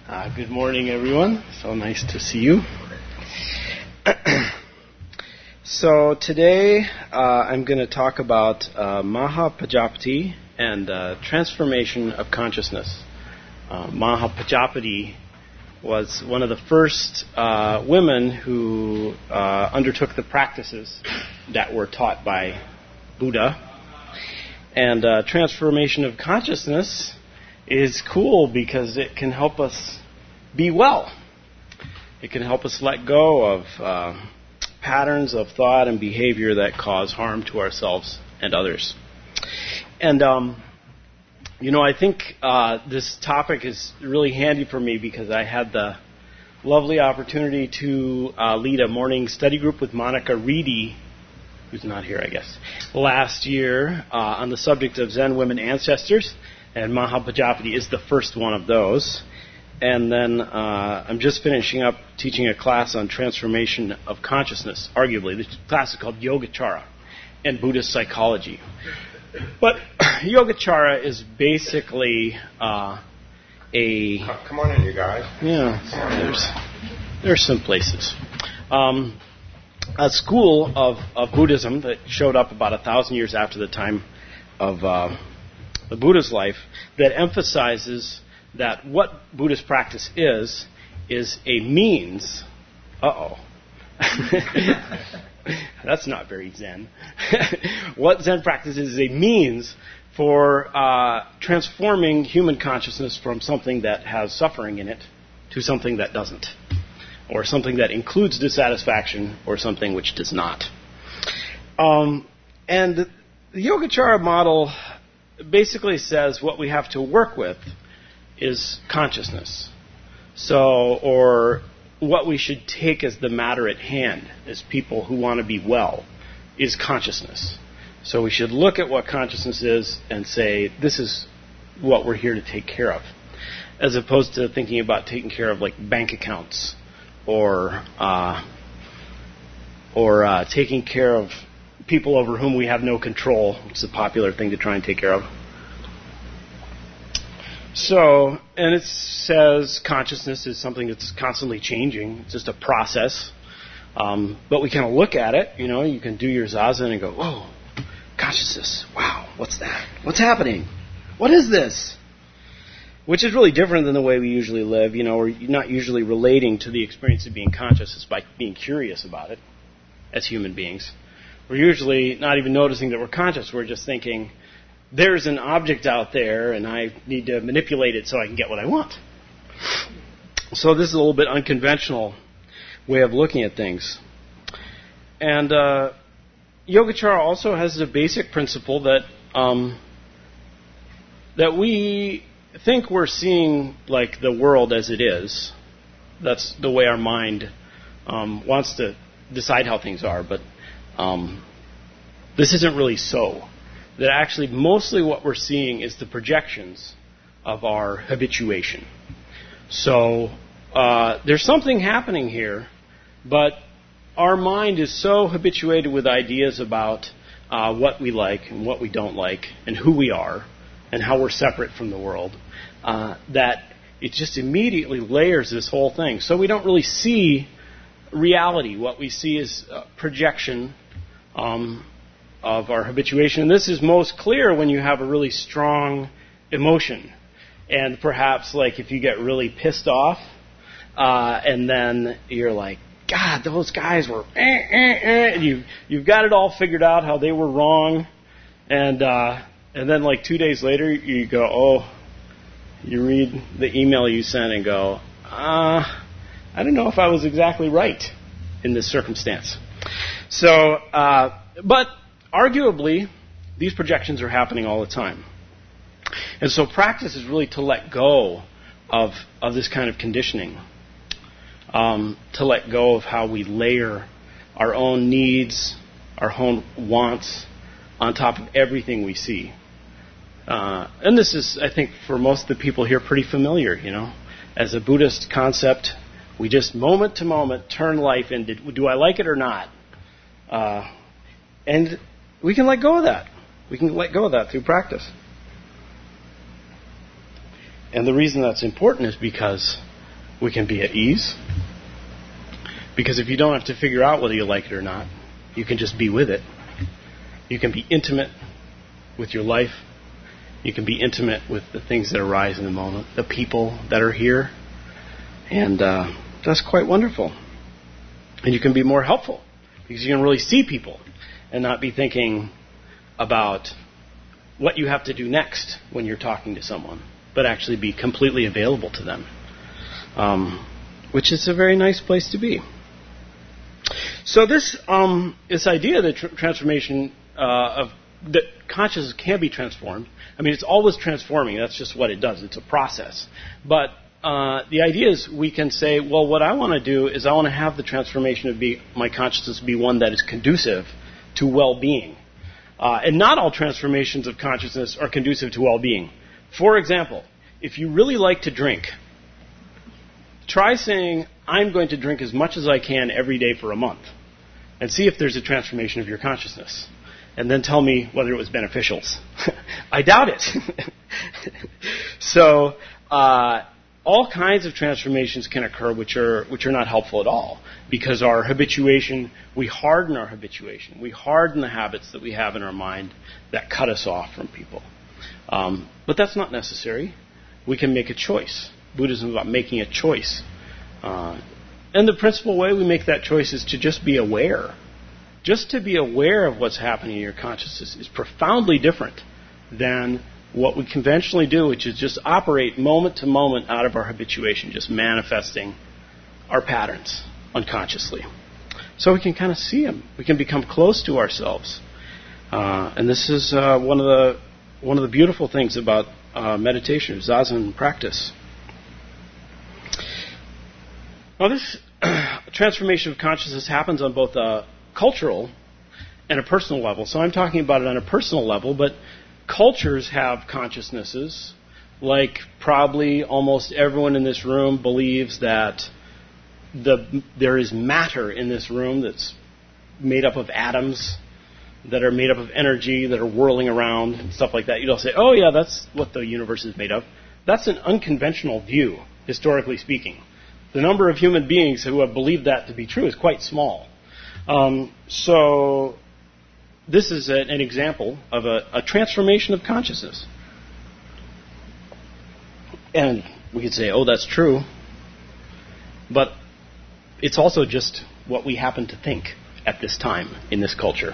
Good morning, everyone. So nice to see you. So today I'm going to talk about Mahapajapati and transformation of consciousness. Mahapajapati was one of the first women who undertook the practices that were taught by Buddha. And transformation of consciousness is cool because it can help us be well. It can help us let go of patterns of thought and behavior that cause harm to ourselves and others. And, I think this topic is really handy for me because I had the lovely opportunity to lead a morning study group with Monica Reedy, who's not here, I guess, last year on the subject of Zen women ancestors. And Mahapajapati is the first one of those. And then I'm just finishing up teaching a class on transformation of consciousness, arguably. The class is called Yogacara and Buddhist psychology. But Yogacara is basically a... Come on in, you guys. Yeah, there's some places. A school of Buddhism that showed up about 1,000 years after the time of the Buddha's life that emphasizes that what Buddhist practice is a means. That's not very Zen. What Zen practice is a means for transforming human consciousness from something that has suffering in it to something that doesn't, or something that includes dissatisfaction, or something which does not. And the Yogacara model basically says what we have to work with is consciousness. Or what we should take as the matter at hand as people who want to be well is consciousness. So we should look at what consciousness is and say, this is what we're here to take care of, as opposed to thinking about taking care of like bank accounts or taking care of people over whom we have no control. It's a popular thing to try and take care of. So, and it says consciousness is something that's constantly changing. It's just a process. But we kind of look at it, you can do your zazen and go, whoa, consciousness, wow, what's that? What's happening? What is this? Which is really different than the way we usually live. We're not usually relating to the experience of being conscious. It's by being curious about it as human beings. We're usually not even noticing that we're conscious. We're just thinking, there's an object out there, and I need to manipulate it so I can get what I want. So this is a little bit unconventional way of looking at things. And Yogacara also has a basic principle that we think we're seeing like the world as it is. That's the way our mind wants to decide how things are, but this isn't really so. That actually mostly what we're seeing is the projections of our habituation. So there's something happening here, but our mind is so habituated with ideas about what we like and what we don't like and who we are and how we're separate from the world that it just immediately layers this whole thing. So we don't really see reality. What we see is projection of our habituation. And this is most clear when you have a really strong emotion. And perhaps like if you get really pissed off and then you're like, God, those guys were and you've got it all figured out how they were wrong. And then like 2 days later you go, you read the email you sent and go, I don't know if I was exactly right in this circumstance. So, but arguably, these projections are happening all the time. And so practice is really to let go of this kind of conditioning, to let go of how we layer our own needs, our own wants on top of everything we see. And this is, I think, for most of the people here pretty familiar, As a Buddhist concept, we just moment to moment turn life into, do I like it or not? And we can let go of that. We can let go of that through practice. And the reason that's important is because We can be at ease. Because if you don't have to figure out whether you like it or not, you can just be with it. You can be intimate with your life. You can be intimate with the things that arise in the moment, the people that are here. And that's quite wonderful. And you can be more helpful because you can really see people and not be thinking about what you have to do next when you're talking to someone, but actually be completely available to them, which is a very nice place to be. So this idea that transformation that consciousness can be transformed. I mean, it's always transforming. That's just what it does. It's a process. But the idea is we can say, well, what I want to do is I want to have the transformation of my consciousness be one that is conducive to well-being. And not all transformations of consciousness are conducive to well-being. For example, if you really like to drink, try saying, I'm going to drink as much as I can every day for a month, and see if there's a transformation of your consciousness. And then tell me whether it was beneficial. I doubt it. So, all kinds of transformations can occur which are not helpful at all, because our habituation, we harden our habituation. We harden the habits that we have in our mind that cut us off from people. But that's not necessary. We can make a choice. Buddhism is about making a choice. And the principal way we make that choice is to just be aware. Just to be aware of what's happening in your consciousness is profoundly different than what we conventionally do, which is just operate moment to moment out of our habituation, just manifesting our patterns unconsciously. So we can kind of see them. We can become close to ourselves. And this is one of the beautiful things about meditation, Zazen practice. Now, this transformation of consciousness happens on both a cultural and a personal level. So I'm talking about it on a personal level, but cultures have consciousnesses. Like probably almost everyone in this room believes that there is matter in this room that's made up of atoms, that are made up of energy, that are whirling around and stuff like that. You don't say, oh yeah, that's what the universe is made of. That's an unconventional view, historically speaking. The number of human beings who have believed that to be true is quite small. So this is an example of a transformation of consciousness. And we could say, oh, that's true. But it's also just what we happen to think at this time in this culture.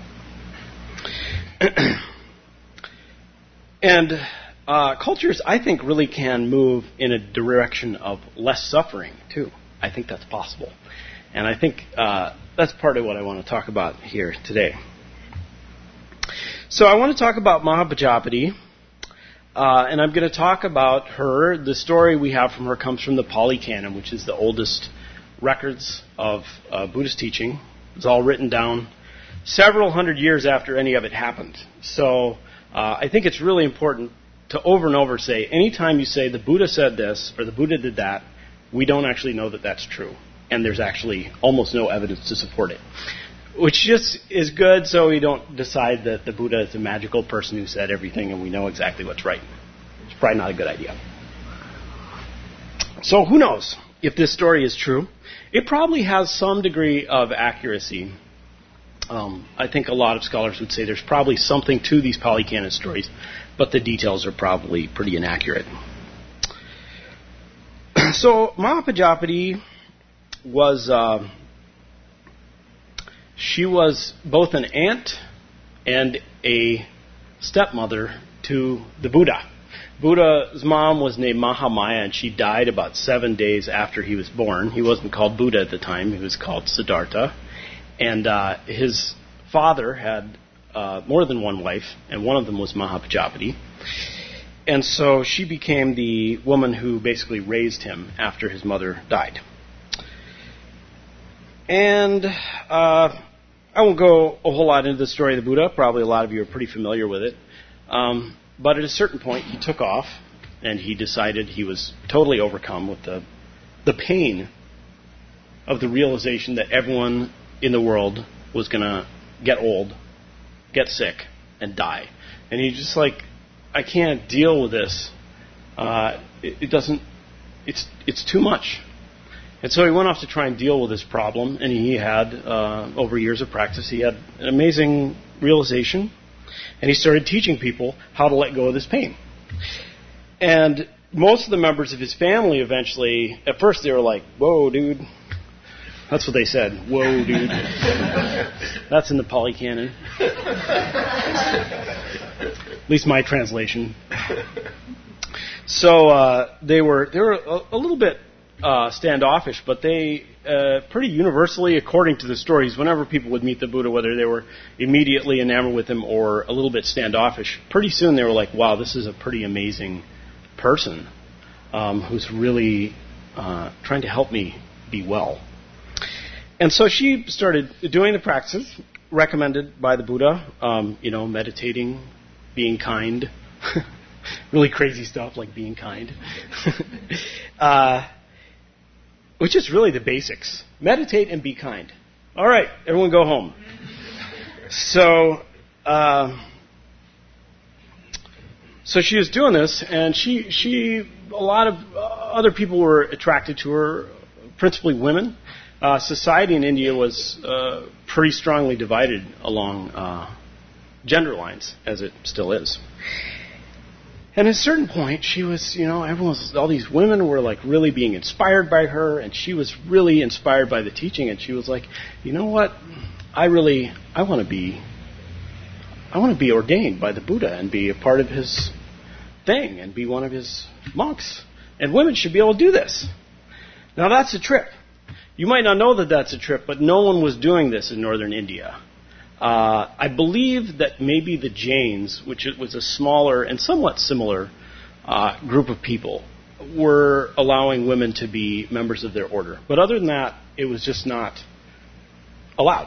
And cultures, I think, really can move in a direction of less suffering, too. I think that's possible. And I think that's part of what I want to talk about here today. So I want to talk about Mahapajapati, and I'm going to talk about her. The story we have from her comes from the Pali Canon, which is the oldest records of Buddhist teaching. It's all written down several hundred years after any of it happened. So I think it's really important to over and over say, anytime you say the Buddha said this or the Buddha did that, we don't actually know that that's true. And there's actually almost no evidence to support it. Which just is good so we don't decide that the Buddha is a magical person who said everything and we know exactly what's right. It's probably not a good idea. So who knows if this story is true? It probably has some degree of accuracy. I think a lot of scholars would say there's probably something to these Pali Canon stories, but the details are probably pretty inaccurate. So Mahapajapati was she was both an aunt and a stepmother to the Buddha. Buddha's mom was named Mahamaya, and she died about 7 days after he was born. He wasn't called Buddha at the time. He was called Siddhartha. And his father had more than one wife, and one of them was Mahapajapati. And so she became the woman who basically raised him after his mother died. And I won't go a whole lot into the story of the Buddha. Probably a lot of you are pretty familiar with it. But at a certain point, he took off, and he decided he was totally overcome with the pain of the realization that everyone in the world was going to get old, get sick, and die. And he's just like, I can't deal with this. It doesn't it's too much. And so he went off to try and deal with this problem, and he had, over years of practice, he had an amazing realization, and he started teaching people how to let go of this pain. And most of the members of his family eventually, at first they were like, "Whoa, dude." That's what they said. "Whoa, dude." That's in the Pali Canon. At least my translation. So they were a little bit standoffish, but they pretty universally, according to the stories, whenever people would meet the Buddha, whether they were immediately enamored with him or a little bit standoffish, pretty soon they were like, "Wow, this is a pretty amazing person who's really trying to help me be well." And so she started doing the practices recommended by the Buddha, meditating, being kind, really crazy stuff like being kind, which is really the basics. Meditate and be kind. All right, everyone go home. So she was doing this, and a lot of other people were attracted to her, principally women. Society in India was pretty strongly divided along gender lines, as it still is. And at a certain point, she was, all these women were like really being inspired by her, and she was really inspired by the teaching, and she was like, "You know what? I want to be ordained by the Buddha and be a part of his thing and be one of his monks. And women should be able to do this." Now that's a trip. You might not know that that's a trip, but no one was doing this in northern India. I believe that maybe the Jains, which was a smaller and somewhat similar group of people, were allowing women to be members of their order. But other than that, it was just not allowed.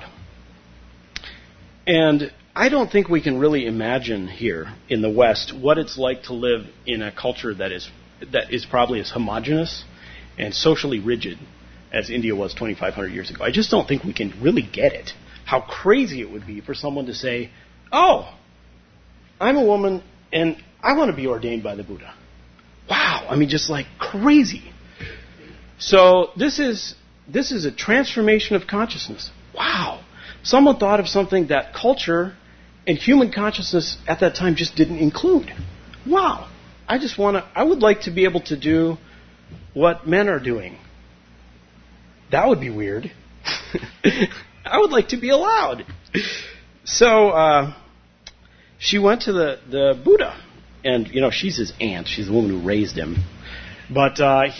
And I don't think we can really imagine here in the West what it's like to live in a culture that is probably as homogenous and socially rigid as India was 2,500 years ago. I just don't think we can really get it. How crazy it would be for someone to say, "Oh, I'm a woman and I want to be ordained by the Buddha." Wow, I mean, just like crazy. So this is a transformation of consciousness. Wow. Someone thought of something that culture and human consciousness at that time just didn't include. Wow. I would like to be able to do what men are doing. That would be weird. I would like to be allowed. So she went to the Buddha, and she's his aunt. She's the woman who raised him. But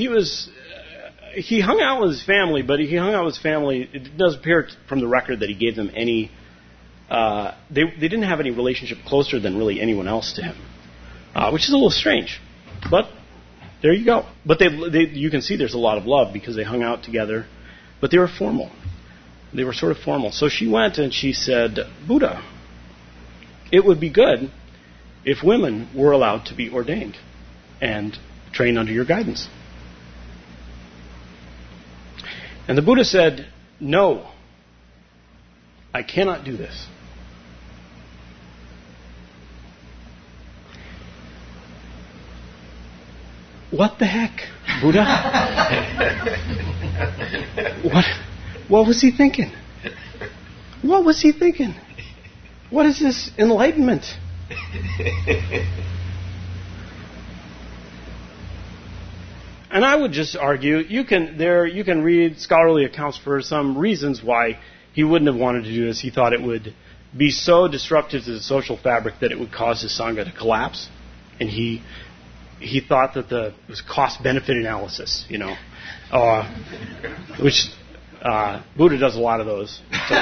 he hung out with his family. But he hung out with his family. It does appear from the record that he gave them any. They didn't have any relationship closer than really anyone else to him, which is a little strange. But there you go. But you can see there's a lot of love because they hung out together. But they were formal. They were sort of formal. So she went and she said, "Buddha, it would be good if women were allowed to be ordained and trained under your guidance." And the Buddha said, "No, I cannot do this." What the heck, Buddha? What was he thinking? What was he thinking? What is this enlightenment? And I would just argue, you can read scholarly accounts for some reasons why he wouldn't have wanted to do this. He thought it would be so disruptive to the social fabric that it would cause his Sangha to collapse. And he thought that it was cost-benefit analysis, which Buddha does a lot of those.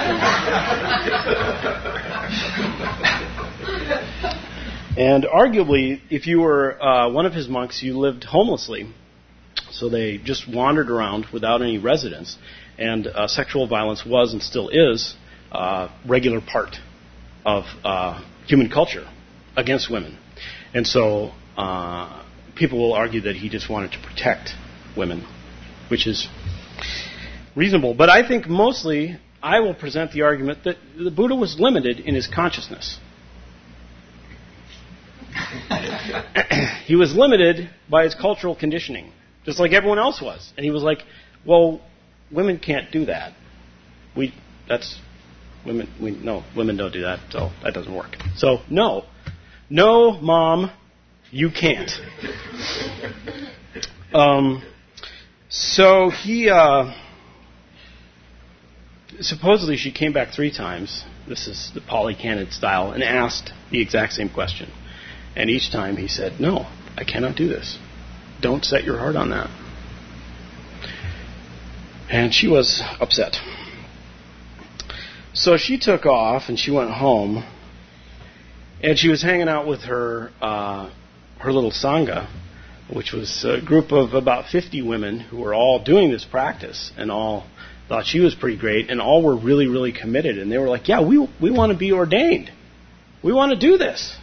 And arguably, if you were one of his monks, you lived homelessly. So they just wandered around without any residence. And sexual violence was and still is a regular part of human culture against women. And so people will argue that he just wanted to protect women, which is reasonable. But I think mostly I will present the argument that the Buddha was limited in his consciousness. He was limited by his cultural conditioning. just like everyone else was. And he was like, well, women can't do that. Women don't do that, so that doesn't work. So, no, Mom, you can't. So he, supposedly she came back 3 times, this is the Polly Cannon style, and asked the exact same question. And each time he said, no, I cannot do this. Don't set your heart on that. And she was upset. So she took off and she went home, and she was hanging out with her little Sangha, which was a group of about 50 women who were all doing this practice and all thought she was pretty great, and all were really, really committed. And they were like, yeah, we want to be ordained. We want to do this.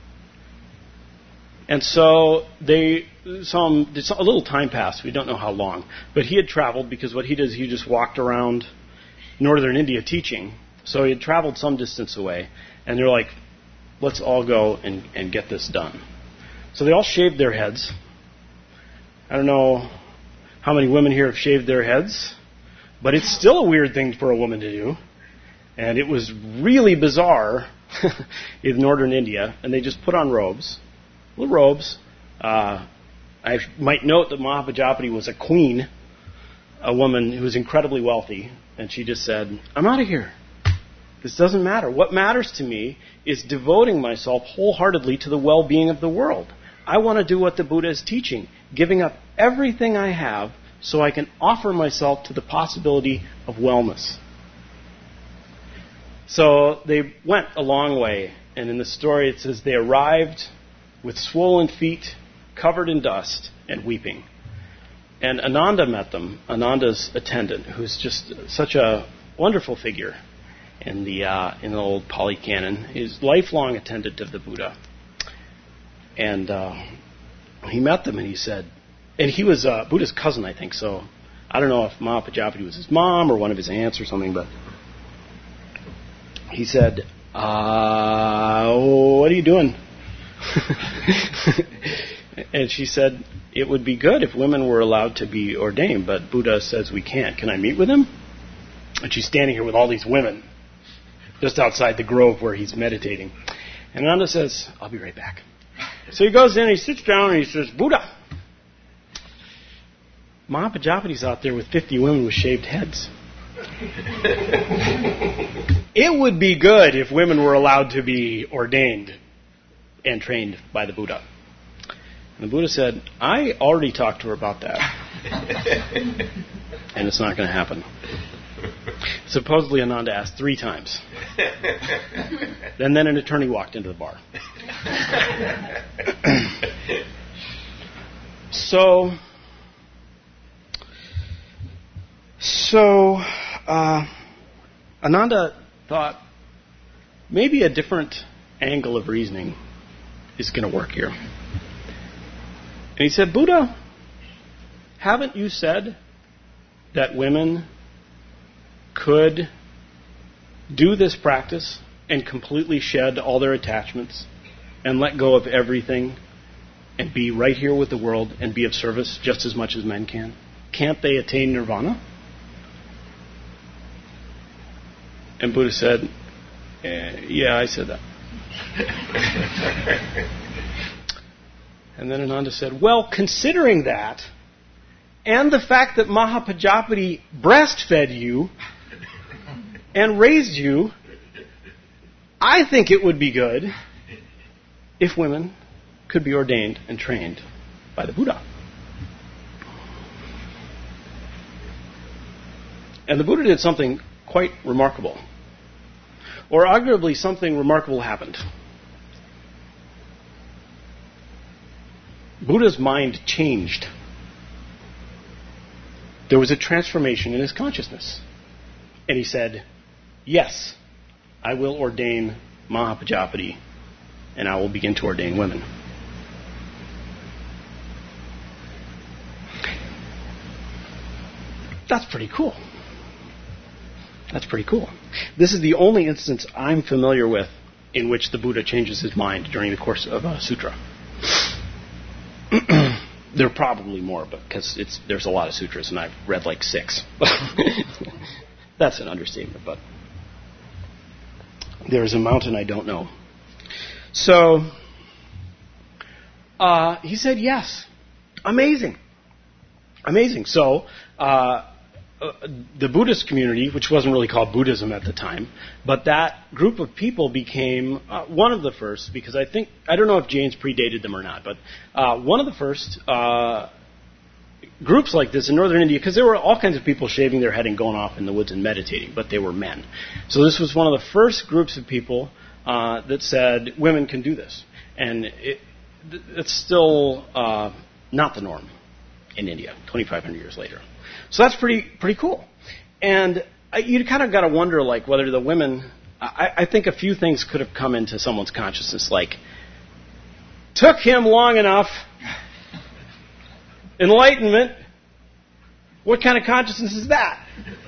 And so they saw him, a little time passed, we don't know how long, but he had traveled, because what he does, he just walked around northern India teaching. So he had traveled some distance away, and they're like, let's all go and get this done. So they all shaved their heads. I don't know how many women here have shaved their heads, but it's still a weird thing for a woman to do. And it was really bizarre in northern India, and they just put on robes. Little robes. I might note that Mahapajapati was a queen, a woman who was incredibly wealthy, and she just said, I'm out of here. This doesn't matter. What matters to me is devoting myself wholeheartedly to the well-being of the world. I want to do what the Buddha is teaching, giving up everything I have so I can offer myself to the possibility of wellness. So they went a long way, and in the story it says they arrived with swollen feet, covered in dust, and weeping. And Ananda met them, Ananda's attendant, who's just such a wonderful figure in the old Pali Canon. He's lifelong attendant of the Buddha. And he met them, and he said, and he was Buddha's cousin, I think, so I don't know if Mahapajapati was his mom or one of his aunts or something, but he said, what are you doing? And she said, it would be good if women were allowed to be ordained, but Buddha says we can't. Can I meet with him? And she's standing here with all these women just outside the grove where he's meditating. And Ananda says, I'll be right back. So he goes in, he sits down, and he says, Buddha, Mahapajapati's out there with 50 women with shaved heads. It would be good if women were allowed to be ordained and trained by the Buddha. And the Buddha said, I already talked to her about that. And it's not going to happen. Supposedly Ananda asked 3 times. And then an attorney walked into the bar. So Ananda thought maybe a different angle of reasoning is going to work here. And he said, Buddha, haven't you said that women could do this practice and completely shed all their attachments and let go of everything and be right here with the world and be of service just as much as men can? Can't they attain nirvana? And Buddha said, yeah, I said that. And then Ananda said, well, considering that, and the fact that Mahapajapati breastfed you and raised you, I think it would be good if women could be ordained and trained by the Buddha. And the Buddha did something quite remarkable. Or arguably something remarkable happened. Buddha's mind changed. There was a transformation in his consciousness. And he said, yes, I will ordain Mahapajapati, and I will begin to ordain women. That's pretty cool. That's pretty cool. This is the only instance I'm familiar with in which the Buddha changes his mind during the course of a sutra. There are probably more, but because there's a lot of sutras, and I've read like 6. That's an understatement, but there's a mountain I don't know. So he said yes. Amazing. So the Buddhist community, which wasn't really called Buddhism at the time, but that group of people became one of the first, because I don't know if Jains predated them or not, but one of the first groups like this in northern India, because there were all kinds of people shaving their head and going off in the woods and meditating, but they were men. So this was one of the first groups of people that said women can do this. And it's still not the norm in India, 2,500 years later. So that's pretty cool. And you kind of got to wonder, like, whether the women, I think a few things could have come into someone's consciousness, like, took him long enough, enlightenment, what kind of consciousness is that?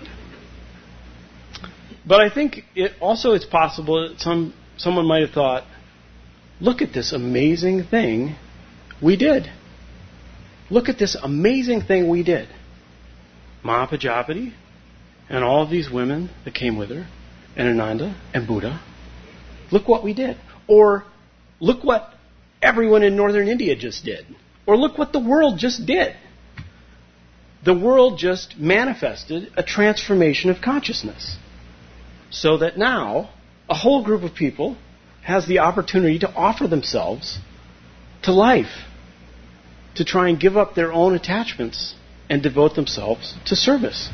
But I think it's possible that someone might have thought, look at this amazing thing we did. Look at this amazing thing we did. Mahapajapati and all of these women that came with her, and Ananda and Buddha. Look what we did. Or look what everyone in northern India just did. Or look what the world just did. The world just manifested a transformation of consciousness. So that now a whole group of people has the opportunity to offer themselves to life, to try and give up their own attachments and devote themselves to service.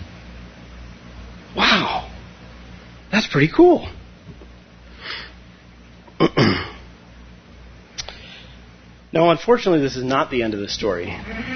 Wow. That's pretty cool. Now, unfortunately, this is not the end of the story.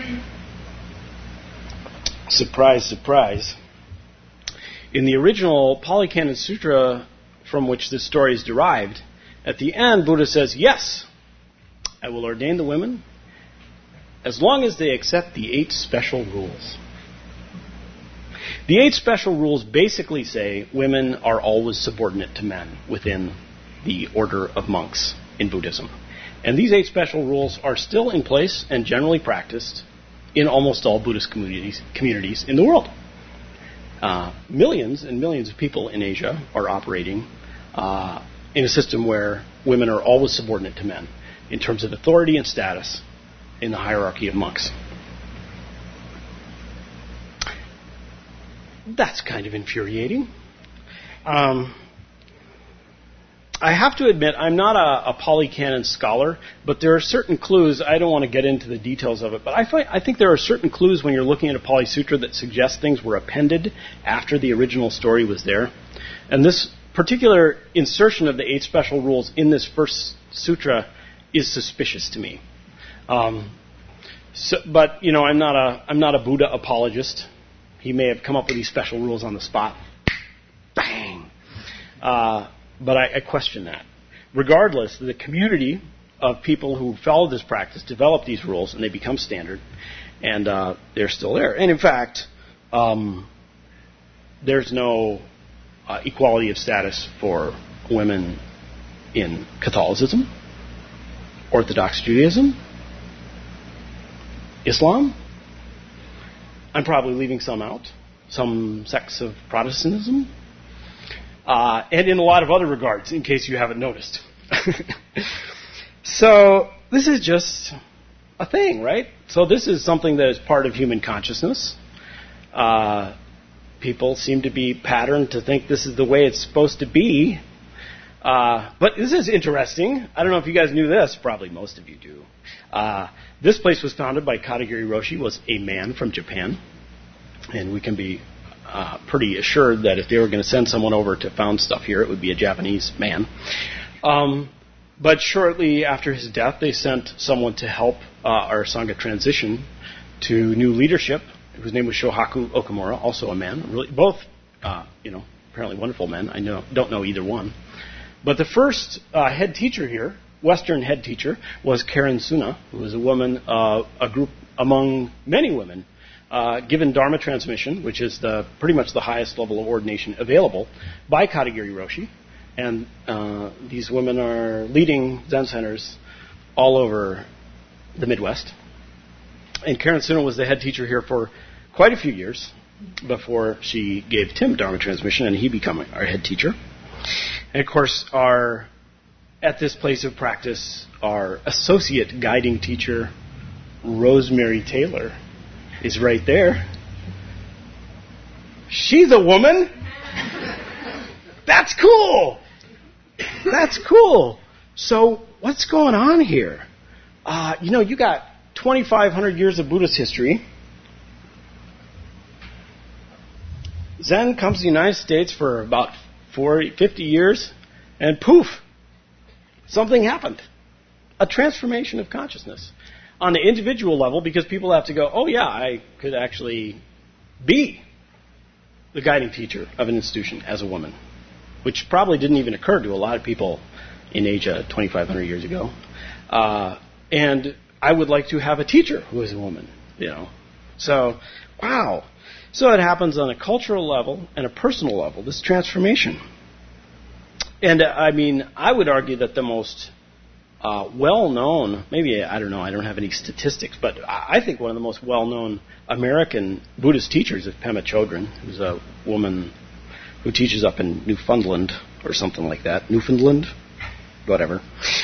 Surprise, surprise. In the original Pali Canon Sutra from which this story is derived, at the end, Buddha says, yes, I will ordain the women as long as they accept the 8 special rules. The 8 special rules basically say women are always subordinate to men within the order of monks in Buddhism. And these 8 special rules are still in place and generally practiced in almost all Buddhist communities in the world. Millions and millions of people in Asia are operating in a system where women are always subordinate to men in terms of authority and status in the hierarchy of monks. That's kind of infuriating. I have to admit, I'm not a Pali Canon scholar, but there are certain clues. I don't want to get into the details of it, but I think there are certain clues when you're looking at a Pali Sutra that suggest things were appended after the original story was there. And this particular insertion of the 8 special rules in this first sutra is suspicious to me. But I'm not a Buddha apologist. He may have come up with these special rules on the spot. Bang! But I question that. Regardless, the community of people who follow this practice develop these rules, and they become standard, and they're still there. And in fact, there's no equality of status for women in Catholicism, Orthodox Judaism, Islam. I'm probably leaving some out. Some sects of Protestantism. And in a lot of other regards, in case you haven't noticed. So this is just a thing, right? So this is something that is part of human consciousness. People seem to be patterned to think this is the way it's supposed to be. But this is interesting. I don't know if you guys knew this. Probably most of you do. This place was founded by Katagiri Roshi, was a man from Japan. And we can be pretty assured that if they were going to send someone over to found stuff here, it would be a Japanese man. But shortly after his death, they sent someone to help our Sangha transition to new leadership, whose name was Shohaku Okamura, also a man. Really, both, apparently wonderful men. I don't know either one. But the first head teacher here, Western head teacher, was Karen Suna, who was a woman, a group among many women, given Dharma transmission, which is pretty much the highest level of ordination available, by Katagiri Roshi. And these women are leading Zen centers all over the Midwest. And Karen Suna was the head teacher here for quite a few years before she gave Tim Dharma Transmission and he became our head teacher. And of course, at this place of practice, our associate guiding teacher, Rosemary Taylor, is right there. She's a woman. That's cool. That's cool. So what's going on here? You got 2,500 years of Buddhist history. Zen comes to the United States for about 50 years, and poof, something happened. A transformation of consciousness. On the individual level, because people have to go, oh yeah, I could actually be the guiding teacher of an institution as a woman, which probably didn't even occur to a lot of people in Asia 2,500 years ago. And I would like to have a teacher who is a woman, So, wow. So it happens on a cultural level and a personal level, this transformation. And I would argue that the most well-known, maybe, I don't know, I don't have any statistics, but I think one of the most well-known American Buddhist teachers is Pema Chodron, who's a woman who teaches up in Newfoundland or something like that. Newfoundland? Whatever.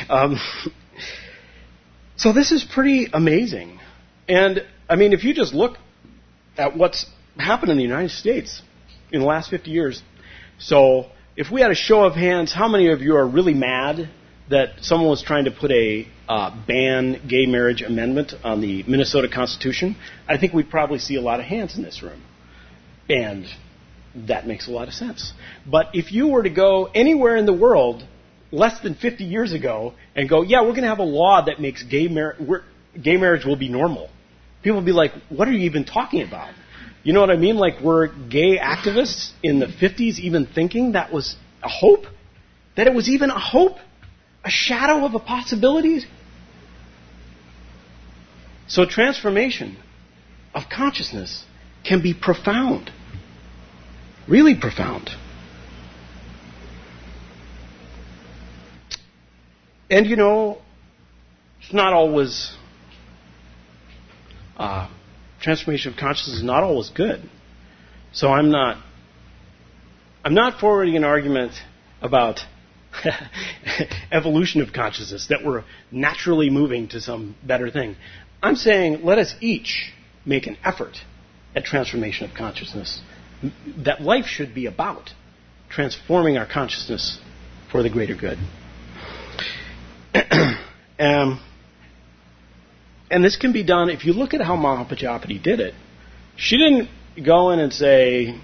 So this is pretty amazing. And, if you just look at what's happened in the United States in the last 50 years, so if we had a show of hands, how many of you are really mad that someone was trying to put a ban gay marriage amendment on the Minnesota Constitution? I think we'd probably see a lot of hands in this room. And that makes a lot of sense. But if you were to go anywhere in the world less than 50 years ago and go, yeah, we're going to have a law that makes gay marriage will be normal, people would be like, what are you even talking about? You know what I mean? Like, were gay activists in the 50s even thinking that was a hope? That it was even a hope? A shadow of a possibility? So transformation of consciousness can be profound. Really profound. And it's not always... transformation of consciousness is not always good. So I'm not forwarding an argument about evolution of consciousness, that we're naturally moving to some better thing. I'm saying let us each make an effort at transformation of consciousness. That life should be about transforming our consciousness for the greater good. And this can be done, if you look at how Mahapajapati did it, she didn't go in and say,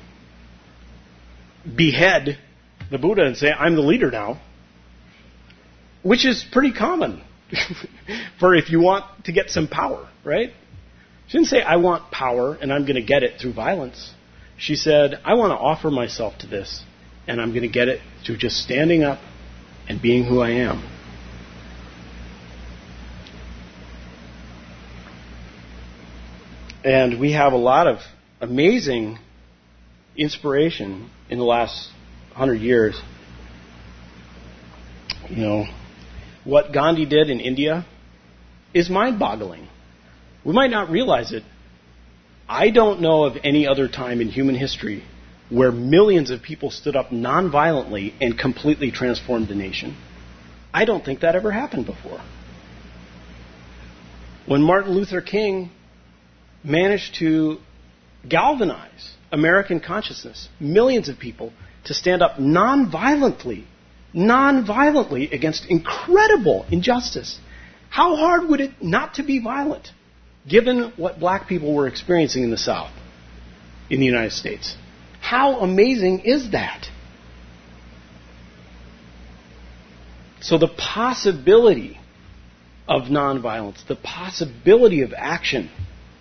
behead the Buddha and say, I'm the leader now, which is pretty common for if you want to get some power, right? She didn't say, I want power and I'm going to get it through violence. She said, I want to offer myself to this and I'm going to get it through just standing up and being who I am. And we have a lot of amazing inspiration in the last 100 years. What Gandhi did in India is mind-boggling. We might not realize it. I don't know of any other time in human history where millions of people stood up non-violently and completely transformed the nation. I don't think that ever happened before. When Martin Luther King managed to galvanize American consciousness, millions of people, to stand up non-violently against incredible injustice. How hard would it not to be violent, given what black people were experiencing in the South, in the United States? How amazing is that? So the possibility of nonviolence, the possibility of action,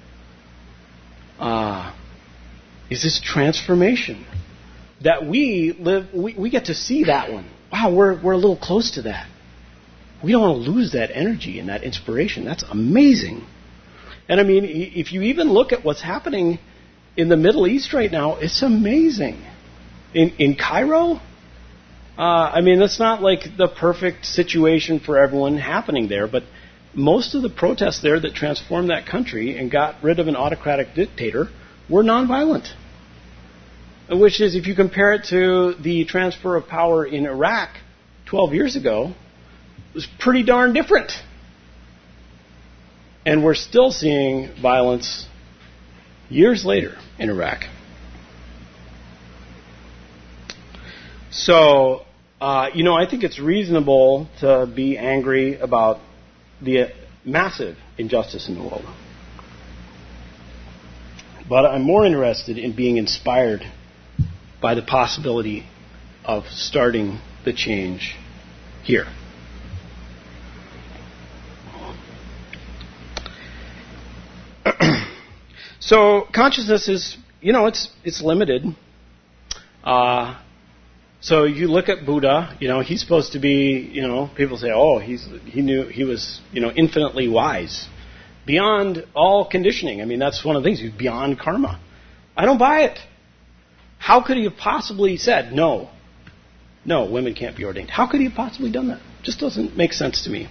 is this transformation that we live. We get to see that one. Wow, we're a little close to that. We don't want to lose that energy and that inspiration. That's amazing. And if you even look at what's happening in the Middle East right now, it's amazing. In Cairo, it's not like the perfect situation for everyone happening there, but most of the protests there that transformed that country and got rid of an autocratic dictator were nonviolent. Which is, if you compare it to the transfer of power in Iraq 12 years ago, it was pretty darn different. And we're still seeing violence years later in Iraq. So, I think it's reasonable to be angry about the massive injustice in the world. But I'm more interested in being inspired by the possibility of starting the change here. So consciousness is, it's limited. So you look at Buddha, he's supposed to be, people say, he was, infinitely wise. Beyond all conditioning. I mean, that's one of the things, he's beyond karma. I don't buy it. How could he have possibly said, no, women can't be ordained? How could he have possibly done that? Just doesn't make sense to me.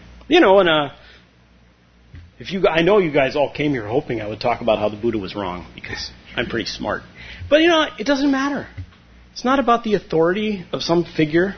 I know you guys all came here hoping I would talk about how the Buddha was wrong, because I'm pretty smart. But, it doesn't matter. It's not about the authority of some figure.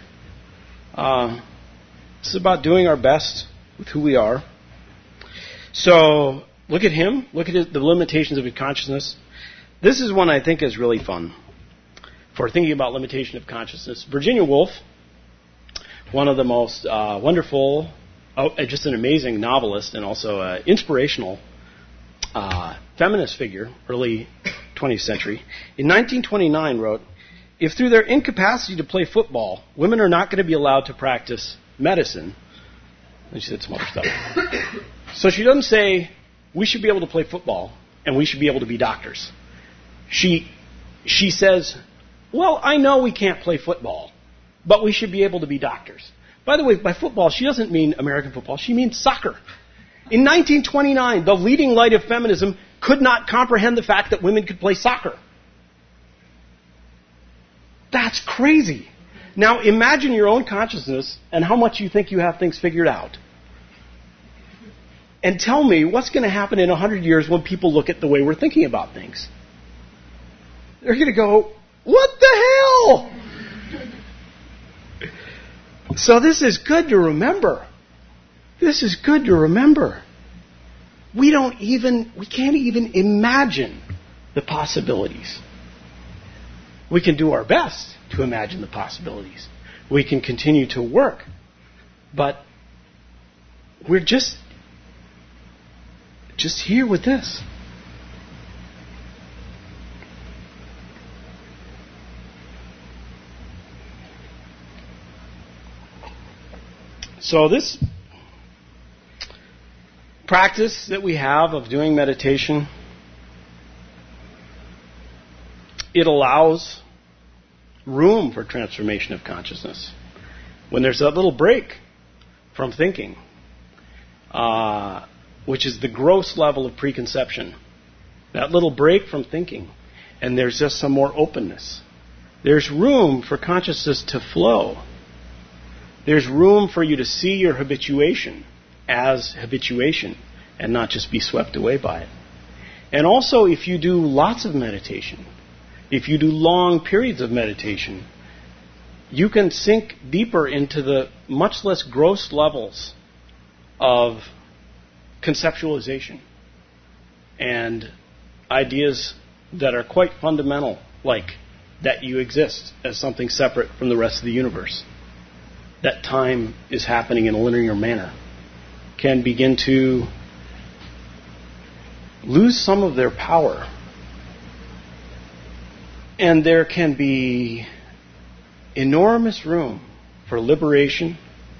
It's about doing our best with who we are. So, look at him. Look at the limitations of his consciousness. This is one I think is really fun for thinking about limitation of consciousness. Virginia Woolf, one of the most wonderful, just an amazing novelist and also inspirational feminist figure, early 20th century, in 1929 wrote, "If through their incapacity to play football, women are not going to be allowed to practice medicine," and she said some other stuff. So she doesn't say, we should be able to play football and we should be able to be doctors. She says, well, I know we can't play football, but we should be able to be doctors. By the way, by football, she doesn't mean American football. She means soccer. In 1929, the leading light of feminism could not comprehend the fact that women could play soccer. That's crazy. Now imagine your own consciousness and how much you think you have things figured out. And tell me what's going to happen in 100 years when people look at the way we're thinking about things. They're going to go, what the hell? So this is good to remember. This is good to remember. We can't even imagine the possibilities. We can do our best to imagine the possibilities. We can continue to work. But we're just here with this. So this practice that we have of doing meditation, it allows room for transformation of consciousness. When there's that little break from thinking, which is the gross level of preconception, that little break from thinking, and there's just some more openness. There's room for consciousness to flow. There's room for you to see your habituation as habituation and not just be swept away by it. And also, if you do lots of meditation, if you do long periods of meditation, you can sink deeper into the much less gross levels of conceptualization and ideas that are quite fundamental, like that you exist as something separate from the rest of the universe, that time is happening in a linear manner, can begin to lose some of their power. And there can be enormous room for liberation,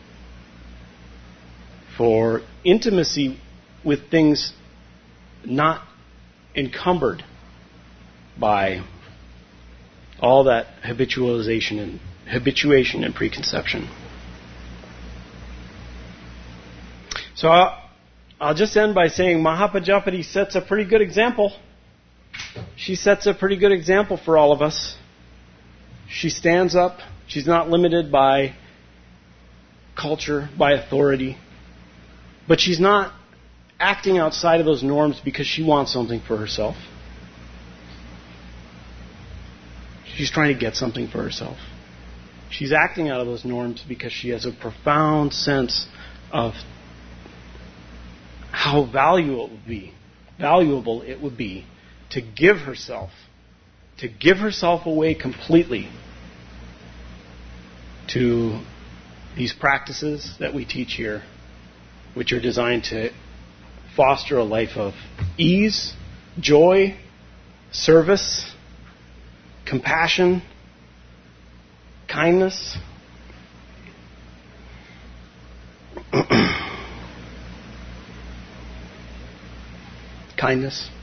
for intimacy with things not encumbered by all that habituation and preconception. So I'll just end by saying Mahapajapati sets a pretty good example. She sets a pretty good example for all of us. She stands up. She's not limited by culture, by authority. But she's not acting outside of those norms because she wants something for herself. She's trying to get something for herself. She's acting out of those norms because she has a profound sense of how valuable it would be to give herself away completely to these practices that we teach here, which are designed to foster a life of ease, joy, service, compassion, kindness. Kindness.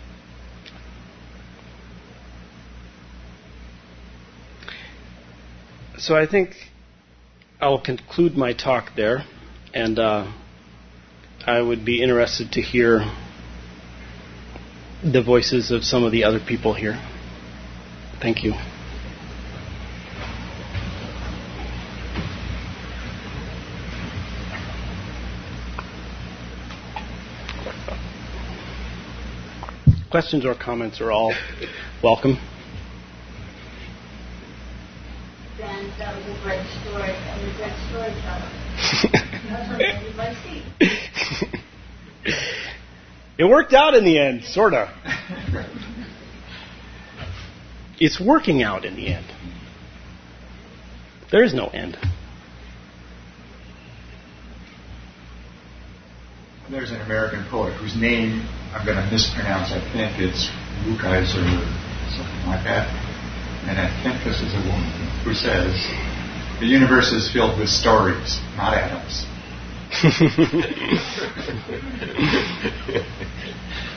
So I think I'll conclude my talk there, and I would be interested to hear the voices of some of the other people here. Thank you. Questions or comments are all welcome. Dan, that was a great story. That was a great storyteller. That's what everybody sees. It worked out in the end, sort of. It's working out in the end. There is no end. There's an American poet whose name I'm going to mispronounce. I think it's Lucas or something like that. And I think this is a woman who says, the universe is filled with stories, not atoms.